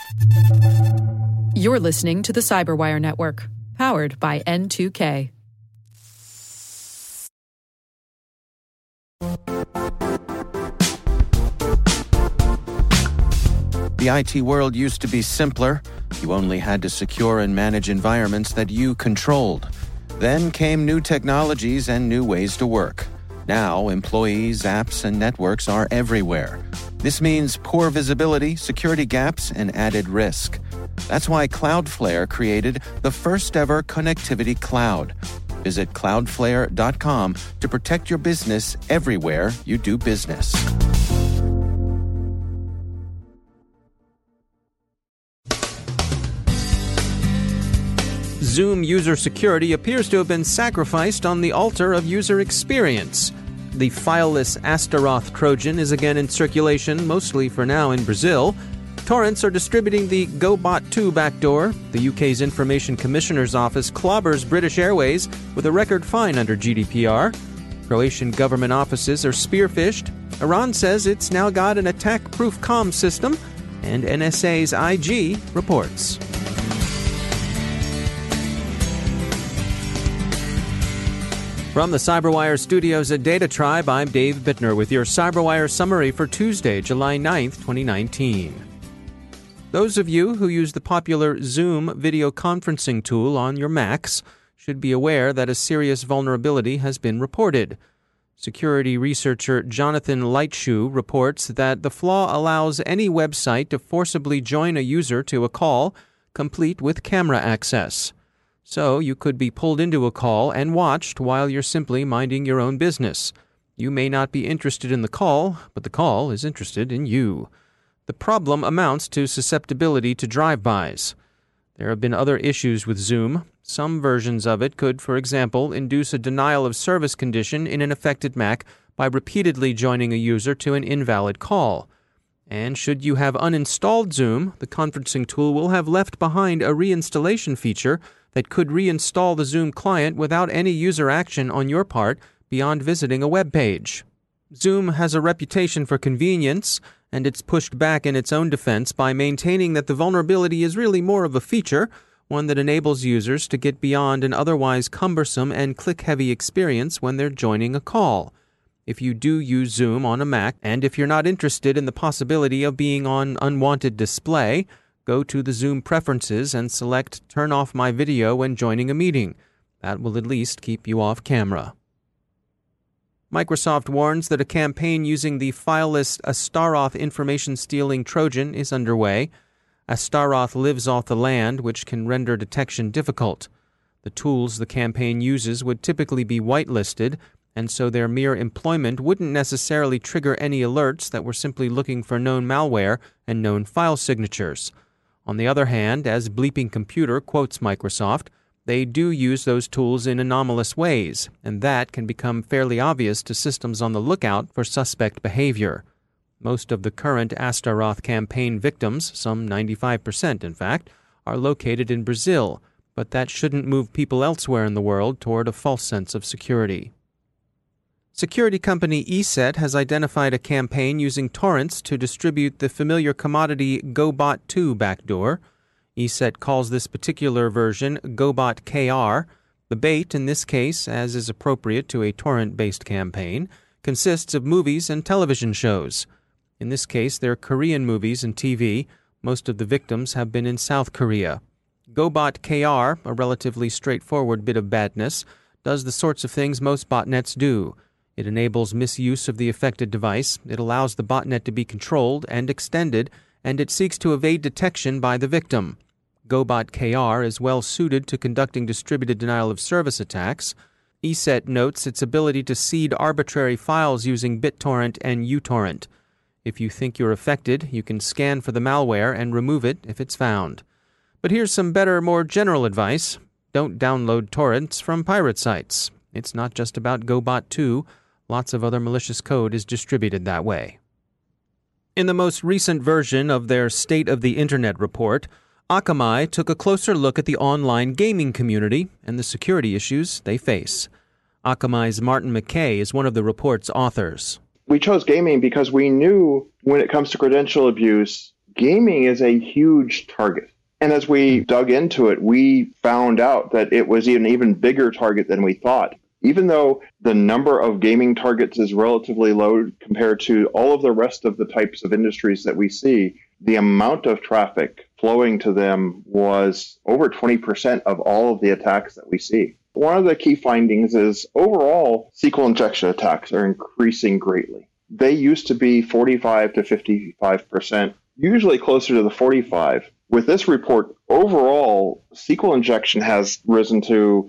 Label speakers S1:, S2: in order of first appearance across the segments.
S1: You're listening to the Cyberwire Network, powered by N2K.
S2: The IT world used to be simpler. You only had to secure and manage environments that you controlled. Then came new technologies and new ways to work. Now, employees, apps, and networks are everywhere. This means poor visibility, security gaps, and added risk. That's why Cloudflare created the first-ever connectivity cloud. Visit cloudflare.com to protect your business everywhere you do business.
S3: Zoom user security appears to have been sacrificed on the altar of user experience. The fileless Astaroth Trojan is again in circulation, mostly for now in Brazil. Torrents are distributing the GoBot2 backdoor. The UK's Information Commissioner's Office clobbers British Airways with a record fine under GDPR. Croatian government offices are spearphished. Iran says it's now got an attack-proof comm system. And NSA's IG reports. From the Cyberwire studios at Data Tribe, I'm Dave Bittner with your Cyberwire summary for Tuesday, July 9th, 2019. Those of you who use the popular Zoom video conferencing tool on your Macs should be aware that a serious vulnerability has been reported. Security researcher Jonathan Lightshoe reports that the flaw allows any website to forcibly join a user to a call, complete with camera access. So you could be pulled into a call and watched while you're simply minding your own business. You may not be interested in the call, but the call is interested in you. The problem amounts to susceptibility to drive-bys. There have been other issues with Zoom. Some versions of it could, for example, induce a denial of service condition in an affected Mac by repeatedly joining a user to an invalid call. And should you have uninstalled Zoom, the conferencing tool will have left behind a reinstallation feature that could reinstall the Zoom client without any user action on your part beyond visiting a web page. Zoom has a reputation for convenience, and it's pushed back in its own defense by maintaining that the vulnerability is really more of a feature, one that enables users to get beyond an otherwise cumbersome and click-heavy experience when they're joining a call. If you do use Zoom on a Mac, and if you're not interested in the possibility of being on unwanted display, go to the Zoom preferences and select Turn off my video when joining a meeting. That will at least keep you off camera. Microsoft warns that a campaign using the fileless Astaroth information-stealing Trojan is underway. Astaroth lives off the land, which can render detection difficult. The tools the campaign uses would typically be whitelisted, and so their mere employment wouldn't necessarily trigger any alerts that were simply looking for known malware and known file signatures. On the other hand, as Bleeping Computer quotes Microsoft, they do use those tools in anomalous ways, and that can become fairly obvious to systems on the lookout for suspect behavior. Most of the current Astaroth campaign victims, some 95% in fact, are located in Brazil, but that shouldn't move people elsewhere in the world toward a false sense of security. Security company ESET has identified a campaign using torrents to distribute the familiar commodity GoBot2 backdoor. ESET calls this particular version GoBot KR. The bait, in this case, as is appropriate to a torrent-based campaign, consists of movies and television shows. In this case, they're Korean movies and TV. Most of the victims have been in South Korea. GoBot KR, a relatively straightforward bit of badness, does the sorts of things most botnets do. It enables misuse of the affected device, it allows the botnet to be controlled and extended, and it seeks to evade detection by the victim. GoBot KR is well suited to conducting distributed denial-of-service attacks. ESET notes its ability to seed arbitrary files using BitTorrent and uTorrent. If you think you're affected, you can scan for the malware and remove it if it's found. But here's some better, more general advice. Don't download torrents from pirate sites. It's not just about GoBot2. Lots of other malicious code is distributed that way. In the most recent version of their State of the Internet report, Akamai took a closer look at the online gaming community and the security issues they face. Akamai's Martin McKay is one of the report's authors.
S4: We chose gaming because we knew when it comes to credential abuse gaming is a huge target. And as we dug into it, we found out that it was an even bigger target than we thought. Even though the number of gaming targets is relatively low compared to all of the rest of the types of industries that we see, the amount of traffic flowing to them was over 20% of all of the attacks that we see. One of the key findings is overall SQL injection attacks are increasing greatly. They used to be 45 to 55%, usually closer to the 45. With this report, overall, SQL injection has risen to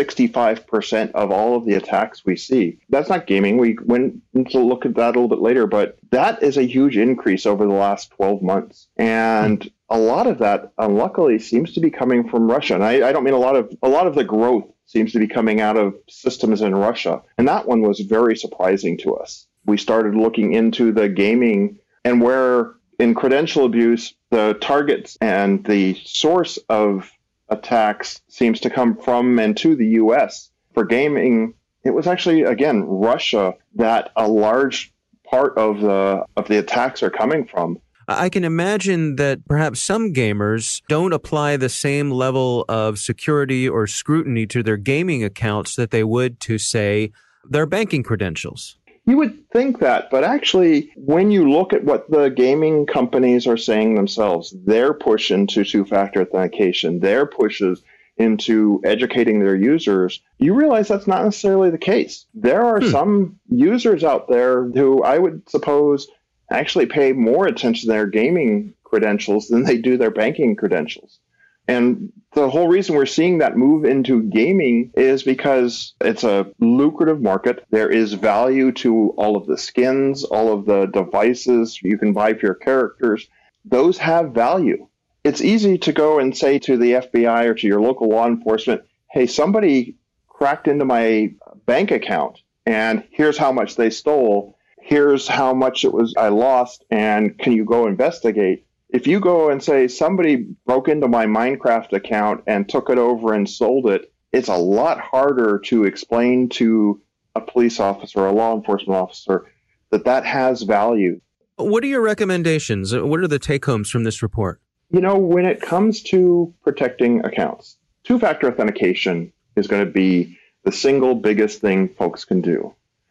S4: 65% of all of the attacks we see. That's not gaming. We went to look at that a little bit later, but that is a huge increase over the last 12 months. And a lot of that, unluckily, seems to be coming from Russia. And I don't mean a lot of the growth seems to be coming out of systems in Russia. And that one was very surprising to us. We started looking into the gaming and where in credential abuse, the targets and the source of attacks seems to come from and to the U.S. For gaming, it was actually, again, Russia that a large part of the attacks are coming from.
S3: I can imagine that perhaps some gamers don't apply the same level of security or scrutiny to their gaming accounts that they would to, say, their banking credentials.
S4: You would think that, but actually, when you look at what the gaming companies are saying themselves, their push into two-factor authentication, their pushes into educating their users, you realize that's not necessarily the case. There are some users out there who I would suppose actually pay more attention to their gaming credentials than they do their banking credentials. And the whole reason we're seeing that move into gaming is because it's a lucrative market. There is value to all of the skins, all of the devices you can buy for your characters. Those have value. It's easy to go and say to the FBI or to your local law enforcement, hey, somebody cracked into my bank account and here's how much they stole. Here's how much I lost, and can you go investigate? If you go and say somebody broke into my Minecraft account and took it over and sold it, it's a lot harder to explain to a police officer or a law enforcement officer that has value.
S3: What are your recommendations? What are the take-homes from this report?
S4: You know, when it comes to protecting accounts, two-factor authentication is going to be the single biggest thing folks can do.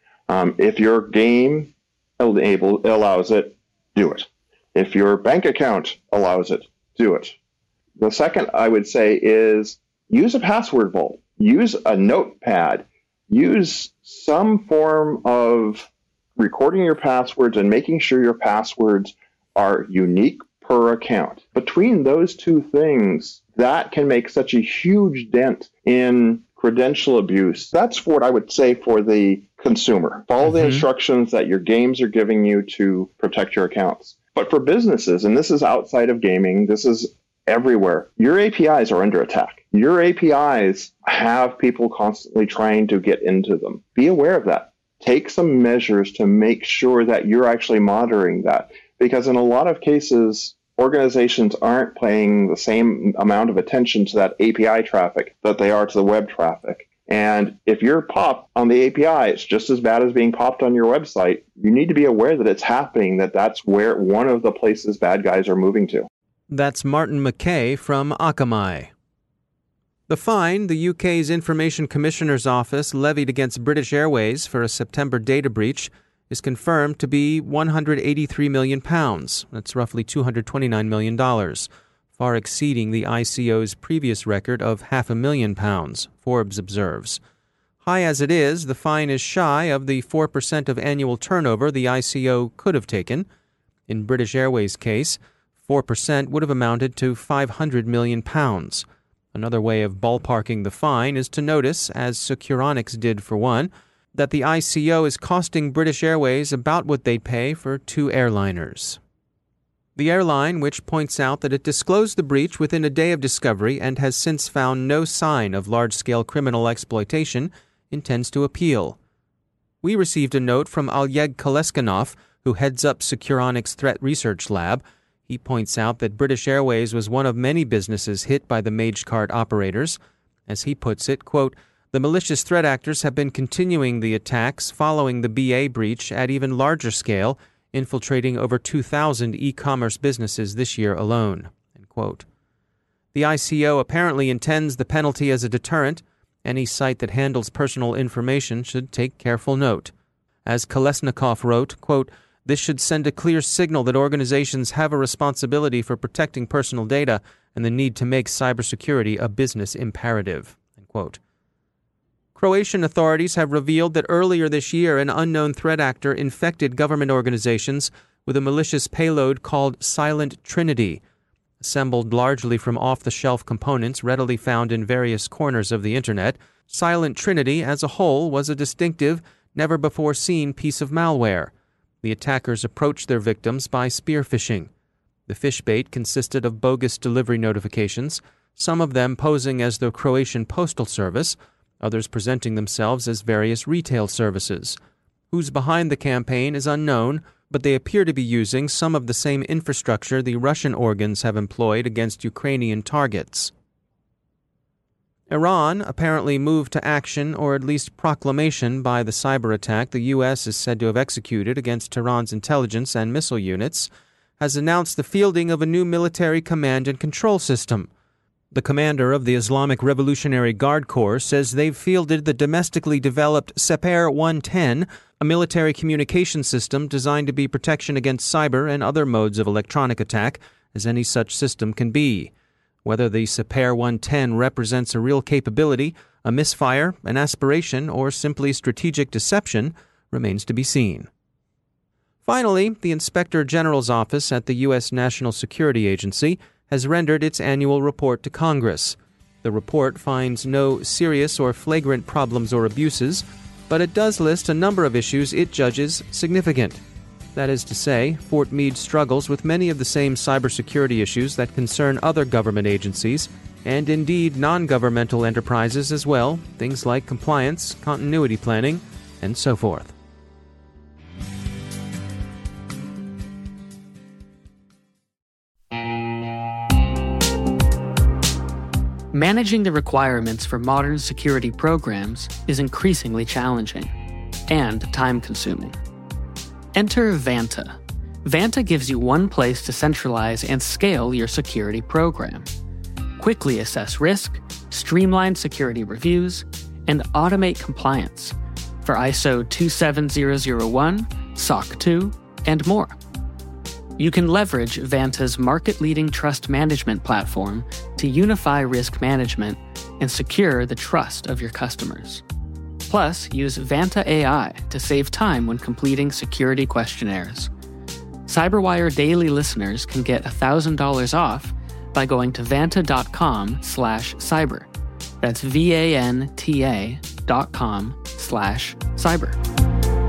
S4: If your game allows it, do it. If your bank account allows it, do it. The second I would say is use a password vault. Use a notepad. Use some form of recording your passwords and making sure your passwords are unique per account. Between those two things, that can make such a huge dent in credential abuse. That's what I would say for the consumer. Follow the instructions that your games are giving you to protect your accounts. But for businesses, and this is outside of gaming, this is everywhere, your APIs are under attack. Your APIs have people constantly trying to get into them. Be aware of that. Take some measures to make sure that you're actually monitoring that. Because in a lot of cases, organizations aren't paying the same amount of attention to that API traffic that they are to the web traffic. And if you're popped on the API, it's just as bad as being popped on your website. You need to be aware that it's happening, that's where one of the places bad guys are moving to.
S3: That's Martin McKay from Akamai. The fine the UK's Information Commissioner's Office levied against British Airways for a September data breach is confirmed to be £183 million. That's roughly $229 million, far exceeding the ICO's previous record of £500,000, Forbes observes. High as it is, the fine is shy of the 4% of annual turnover the ICO could have taken. In British Airways' case, 4% would have amounted to £500 million. Another way of ballparking the fine is to notice, as Securonics did for one, that the ICO is costing British Airways about what they'd pay for two airliners. The airline, which points out that it disclosed the breach within a day of discovery and has since found no sign of large-scale criminal exploitation, intends to appeal. We received a note from Oleg Koleskinov, who heads up Securonics' Threat Research Lab. He points out that British Airways was one of many businesses hit by the Magecart operators. As he puts it, quote, "The malicious threat actors have been continuing the attacks following the BA breach at even larger scale, infiltrating over 2,000 e-commerce businesses this year alone. End quote. The ICO apparently intends the penalty as a deterrent. Any site that handles personal information should take careful note. As Kolesnikov wrote, quote, "This should send a clear signal that organizations have a responsibility for protecting personal data and the need to make cybersecurity a business imperative." End quote. Croatian authorities have revealed that earlier this year an unknown threat actor infected government organizations with a malicious payload called Silent Trinity, assembled largely from off-the-shelf components readily found in various corners of the Internet. Silent Trinity as a whole was a distinctive, never-before-seen piece of malware. The attackers approached their victims by spear phishing. The fish bait consisted of bogus delivery notifications, some of them posing as the Croatian Postal Service, others presenting themselves as various retail services. Who's behind the campaign is unknown, but they appear to be using some of the same infrastructure the Russian organs have employed against Ukrainian targets. Iran apparently moved to action, or at least proclamation, by the cyber attack the U.S. is said to have executed against Tehran's intelligence and missile units, has announced the fielding of a new military command and control system. The commander of the Islamic Revolutionary Guard Corps says they've fielded the domestically developed Seper 110, a military communication system designed to be protection against cyber and other modes of electronic attack, as any such system can be. Whether the Seper 110 represents a real capability, a misfire, an aspiration, or simply strategic deception remains to be seen. Finally, the Inspector General's office at the U.S. National Security Agency has rendered its annual report to Congress. The report finds no serious or flagrant problems or abuses, but it does list a number of issues it judges significant. That is to say, Fort Meade struggles with many of the same cybersecurity issues that concern other government agencies, and indeed non-governmental enterprises as well, things like compliance, continuity planning, and so forth.
S5: Managing the requirements for modern security programs is increasingly challenging and time-consuming. Enter Vanta. Vanta gives you one place to centralize and scale your security program. Quickly assess risk, streamline security reviews, and automate compliance for ISO 27001, SOC 2, and more. You can leverage Vanta's market-leading trust management platform to unify risk management and secure the trust of your customers. Plus, use Vanta AI to save time when completing security questionnaires. CyberWire Daily listeners can get $1,000 off by going to vanta.com/cyber. That's VANTA.com/cyber.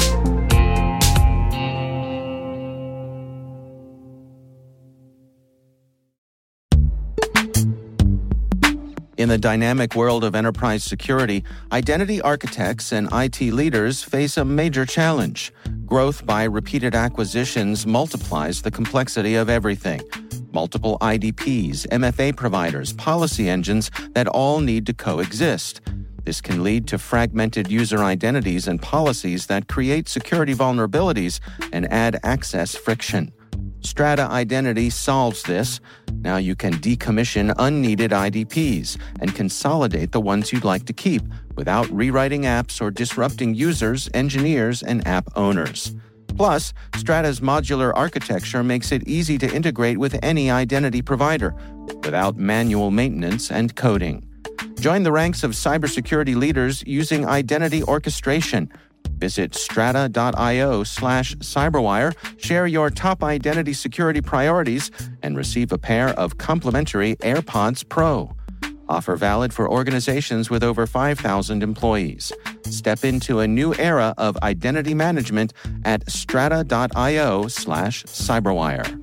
S2: In the dynamic world of enterprise security, identity architects and IT leaders face a major challenge. Growth by repeated acquisitions multiplies the complexity of everything. Multiple IDPs, MFA providers, policy engines that all need to coexist. This can lead to fragmented user identities and policies that create security vulnerabilities and add access friction. Strata Identity solves this. Now you can decommission unneeded IDPs and consolidate the ones you'd like to keep without rewriting apps or disrupting users, engineers, and app owners. Plus, Strata's modular architecture makes it easy to integrate with any identity provider without manual maintenance and coding. Join the ranks of cybersecurity leaders using identity orchestration. Visit strata.io/cyberwire, share your top identity security priorities, and receive a pair of complimentary AirPods Pro. Offer valid for organizations with over 5,000 employees. Step into a new era of identity management at strata.io/cyberwire.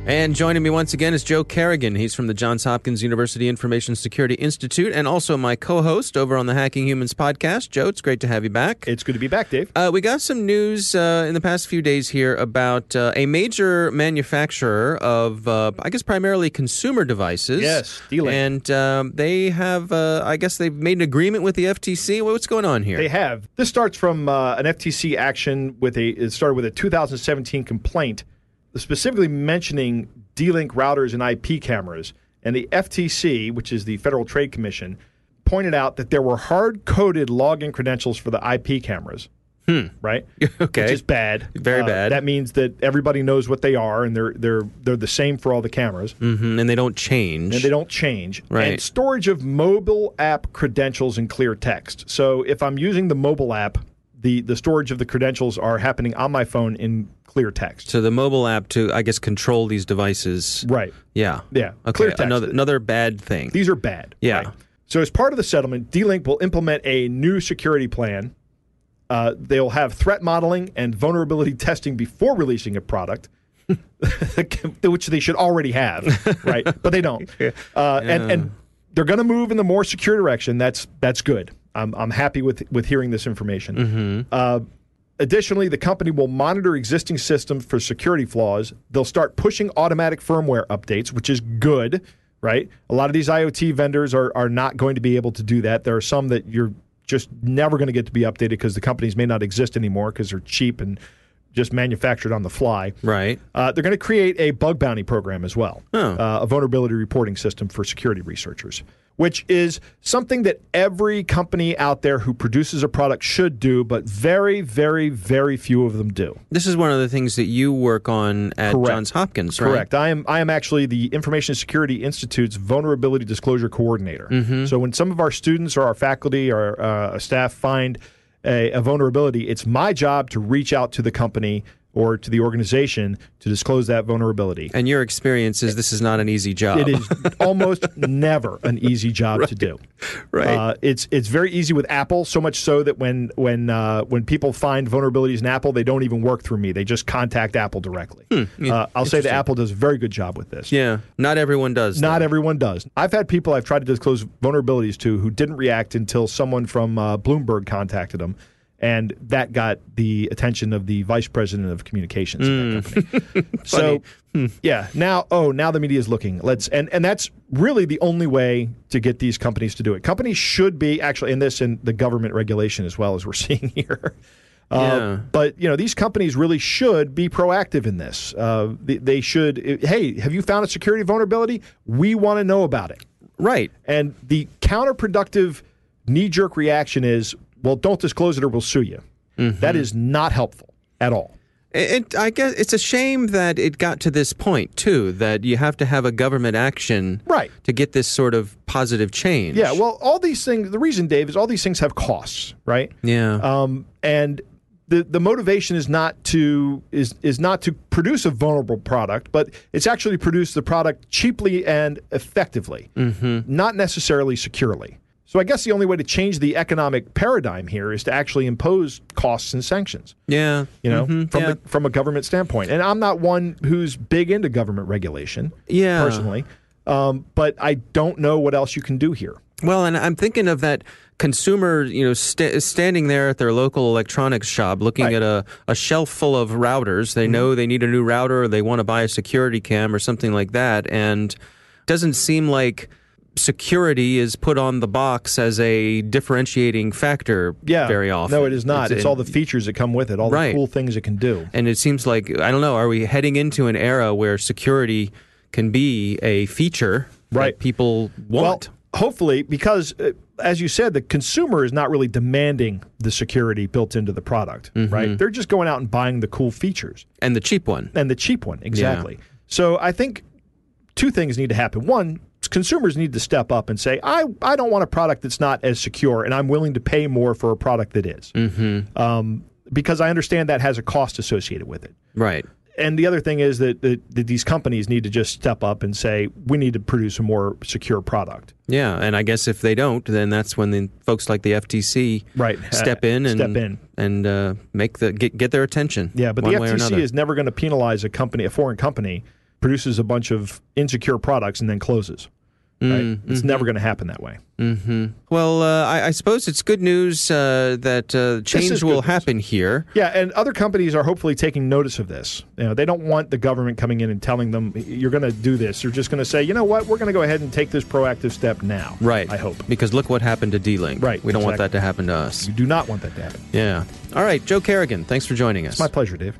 S3: And joining me once again is Joe Carrigan. He's from the Johns Hopkins University Information Security Institute and also my co-host over on the Hacking Humans podcast. Joe, it's great to have you back.
S6: It's good to be back, Dave.
S3: We got some news in the past few days here about a major manufacturer of, I guess, primarily consumer devices.
S6: Yes, D-Link.
S3: And they have, I guess they've made an agreement with the FTC. What's going on here?
S6: They have. This starts from an FTC action it started with a 2017 complaint specifically mentioning D-Link routers and IP cameras. And the FTC, which is the Federal Trade Commission, pointed out that there were hard-coded login credentials for the IP cameras. Right?
S3: Okay.
S6: Which is bad.
S3: Very bad.
S6: That means that everybody knows what they are, and they're the same for all the cameras.
S3: Mm-hmm. And they don't change. Right.
S6: And storage of mobile app credentials in clear text. So if I'm using the mobile app, the storage of the credentials are happening on my phone in clear text.
S3: So the mobile app to, I guess, control these devices.
S6: Right.
S3: Yeah.
S6: Yeah.
S3: Okay.
S6: Clear text.
S3: Another bad thing.
S6: These are bad.
S3: Yeah.
S6: Right? So as part of the settlement, D-Link will implement a new security plan. They'll have threat modeling and vulnerability testing before releasing a product, which they should already have, right? But they don't. And they're going to move in the more secure direction. That's good. I'm happy with hearing this information.
S3: Mm-hmm.
S6: Additionally, the company will monitor existing systems for security flaws. They'll start pushing automatic firmware updates, which is good, right? A lot of these IoT vendors are not going to be able to do that. There are some that you're just never going to get to be updated because the companies may not exist anymore because they're cheap and just manufactured on the fly.
S3: Right.
S6: They're going to create a bug bounty program as well,
S3: a
S6: vulnerability reporting system for security researchers, which is something that every company out there who produces a product should do, but very, very, very few of them do.
S3: This is one of the things that you work on at Johns Hopkins, right?
S6: Correct. I am actually the Information Security Institute's Vulnerability Disclosure Coordinator.
S3: Mm-hmm.
S6: So when some of our students or our faculty or staff find a vulnerability, it's my job to reach out to the company or to the organization to disclose that vulnerability.
S3: And your experience is this is not an easy job.
S6: It is almost never an easy job to do.
S3: Right.
S6: It's very easy with Apple, so much so that when people find vulnerabilities in Apple, they don't even work through me. They just contact Apple directly. I'll say that Apple does a very good job with this.
S3: Yeah. Not everyone does.
S6: Not everyone does. I've had people I've tried to disclose vulnerabilities to who didn't react until someone from Bloomberg contacted them. And that got the attention of the vice president of communications in that company. So, yeah, now the media is looking. And that's really the only way to get these companies to do it. Companies should be actually in this and the government regulation as well as we're seeing here. But these companies really should be proactive in this. They should. Hey, have you found a security vulnerability? We want to know about it.
S3: Right.
S6: And the counterproductive knee-jerk reaction is, well, don't disclose it or we'll sue you. Mm-hmm. That is not helpful at all.
S3: I guess it's a shame that it got to this point, too, that you have to have a government action to get this sort of positive change.
S6: Yeah, well, all these things, the reason, Dave, is all these things have costs, right?
S3: Yeah.
S6: And the motivation is not to produce a vulnerable product, but it's actually produce the product cheaply and effectively, not necessarily securely. So I guess the only way to change the economic paradigm here is to actually impose costs and sanctions.
S3: Yeah.
S6: From a government standpoint. And I'm not one who's big into government regulation, personally. But I don't know what else you can do here.
S3: Well, and I'm thinking of that consumer, standing there at their local electronics shop looking at a shelf full of routers. They know they need a new router, or they want to buy a security cam or something like that. And it doesn't seem like security is put on the box as a differentiating factor very often.
S6: No, it is not. It's all the features that come with it, all the cool things it can do.
S3: And it seems like, I don't know, are we heading into an era where security can be a feature that people want?
S6: Well, hopefully, because as you said, the consumer is not really demanding the security built into the product, right? They're just going out and buying the cool features.
S3: And the cheap one.
S6: Exactly. Yeah. So I think two things need to happen. One, consumers need to step up and say, I don't want a product that's not as secure, and I'm willing to pay more for a product that is. Because I understand that has a cost associated with it.
S3: Right.
S6: And the other thing is that these companies need to just step up and say, we need to produce a more secure product.
S3: Yeah, and I guess if they don't, then that's when the folks like the FTC step in and make get their attention.
S6: Yeah, but the FTC is never going to penalize a foreign company produces a bunch of insecure products and then closes. Right? It's never going to happen that way.
S3: Well, I suppose it's good news that change will happen here.
S6: Yeah, and other companies are hopefully taking notice of this. They don't want the government coming in and telling them, you're going to do this. They're just going to say, you know what, we're going to go ahead and take this proactive step now.
S3: Right.
S6: I hope.
S3: Because look what happened to D-Link.
S6: Right.
S3: We don't want that to happen to us.
S6: You do not want that to happen.
S3: Yeah. All right, Joe Carrigan, thanks for joining us.
S6: It's my pleasure, Dave.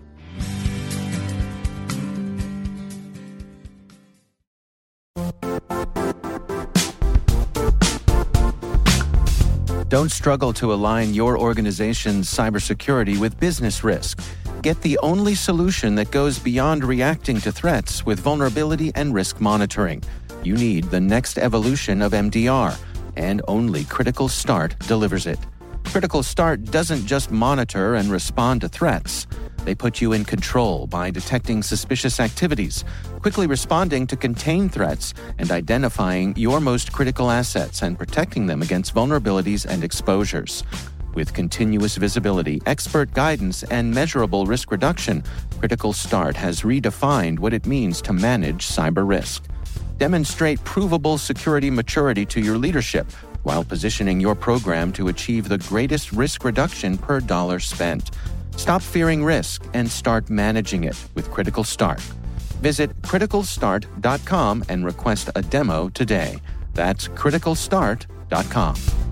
S2: Don't struggle to align your organization's cybersecurity with business risk. Get the only solution that goes beyond reacting to threats with vulnerability and risk monitoring. You need the next evolution of MDR, and only Critical Start delivers it. Critical Start doesn't just monitor and respond to threats. They put you in control by detecting suspicious activities, quickly responding to contain threats, and identifying your most critical assets and protecting them against vulnerabilities and exposures. With continuous visibility, expert guidance, and measurable risk reduction, Critical Start has redefined what it means to manage cyber risk. Demonstrate provable security maturity to your leadership while positioning your program to achieve the greatest risk reduction per dollar spent. Stop fearing risk and start managing it with Critical Start. Visit criticalstart.com and request a demo today. That's criticalstart.com.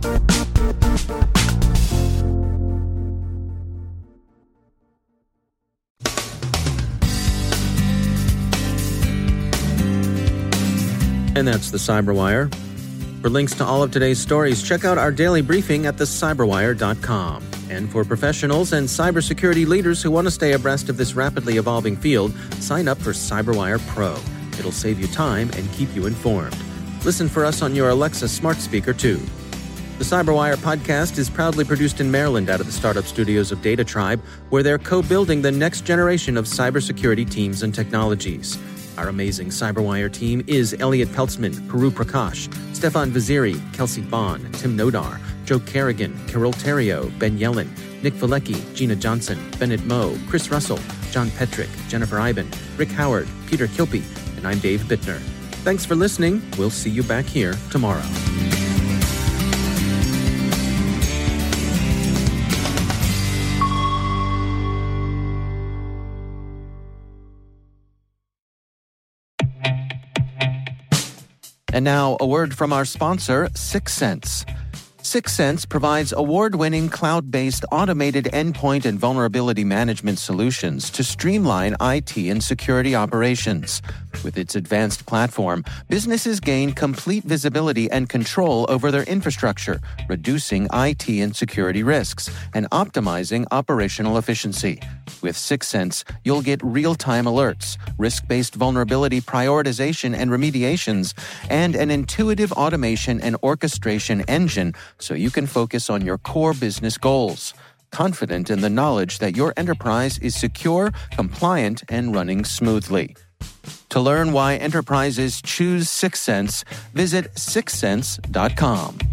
S3: And that's the Cyberwire. For links to all of today's stories, check out our daily briefing at thecyberwire.com. And for professionals and cybersecurity leaders who want to stay abreast of this rapidly evolving field, sign up for Cyberwire Pro. It'll save you time and keep you informed. Listen for us on your Alexa smart speaker, too. The Cyberwire podcast is proudly produced in Maryland out of the startup studios of Data Tribe, where they're co-building the next generation of cybersecurity teams and technologies. Our amazing Cyberwire team is Elliot Peltzman, Puru Prakash, Stefan Vaziri, Kelsey Bond, Tim Nodar, Joe Carrigan, Carol Terrio, Ben Yellen, Nick Valecki, Gina Johnson, Bennett Moe, Chris Russell, John Petrick, Jennifer Iben, Rick Howard, Peter Kilpie, and I'm Dave Bittner. Thanks for listening. We'll see you back here tomorrow.
S2: And now, a word from our sponsor, Syxsense. Syxsense provides award-winning cloud-based automated endpoint and vulnerability management solutions to streamline IT and security operations. With its advanced platform, businesses gain complete visibility and control over their infrastructure, reducing IT and security risks and optimizing operational efficiency. With Syxsense, you'll get real-time alerts, risk-based vulnerability prioritization and remediations, and an intuitive automation and orchestration engine so you can focus on your core business goals, confident in the knowledge that your enterprise is secure, compliant, and running smoothly. To learn why enterprises choose Syxsense, visit syxsense.com.